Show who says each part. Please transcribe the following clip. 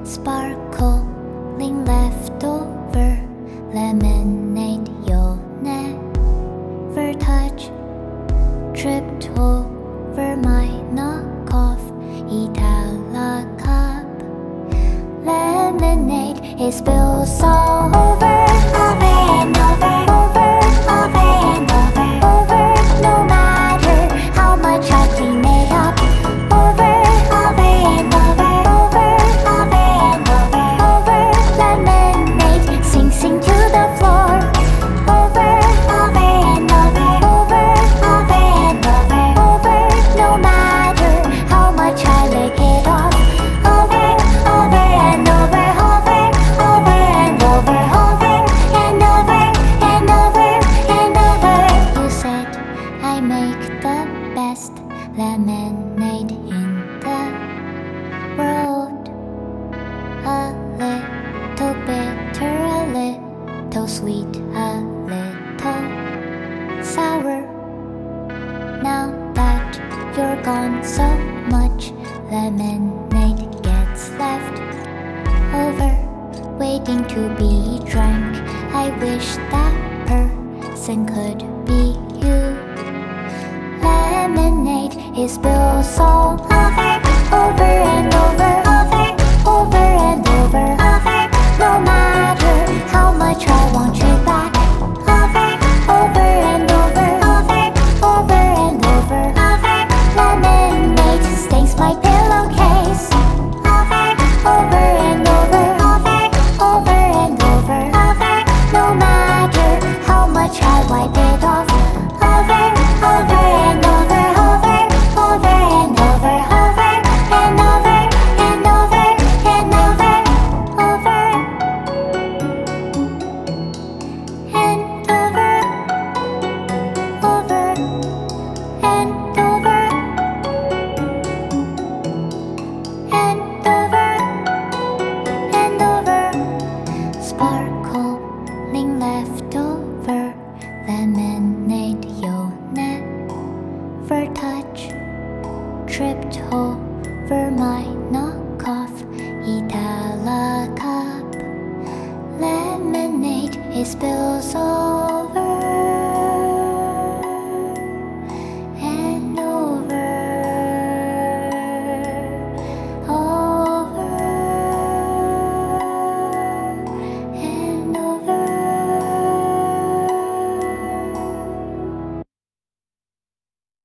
Speaker 1: Sparkling leftover lemonade you'll never touch. Tripped over my knockoff Itala cup. Lemonade, it spills all over, over and over, over, over and over, over. No matter how much I clean it up, over, over and over, over, over and over, over. Lemonade sinks into the floor, over, over and over, over, over and over, over. No matter how much I lick it off, over, over and over, over, over and over, over and over and over and over. You said I make the best lemonade in the world. A little bitter, a little sweet, a little sour. Now that you're gone, so much lemonade gets left over, waiting to be drank. I wish that person could be you. Lemonade, it spills all over, over and over, over, over and over, over. No matter how much I want you back, over, over and over, over, over and over, over. Lemonade stains my pillowcase, over, over and over, over, over and over, over. No matter how much I wipe it off, over, over and over, over, over and over, over and over and over and over, over and over, over and over and over and over. Sparkling leftover lemonade you'll never touch. Tripped over my knockoff Itala cup. Lemonade, it spills all